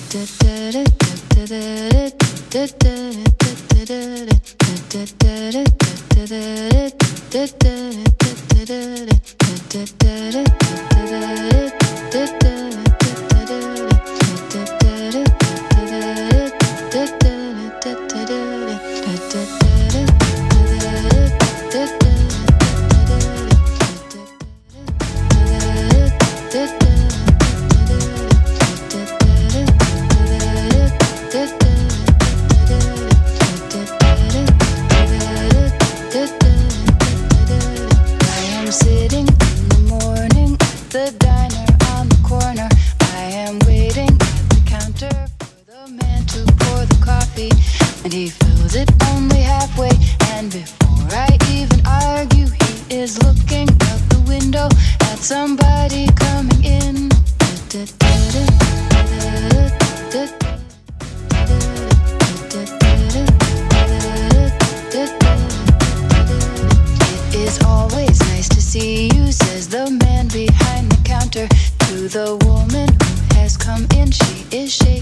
And he fills it only halfway. And before I even argue, he is looking out the window at somebody coming in. It is always nice to see you, says the man behind the counter to the woman who has come in. She is shaking.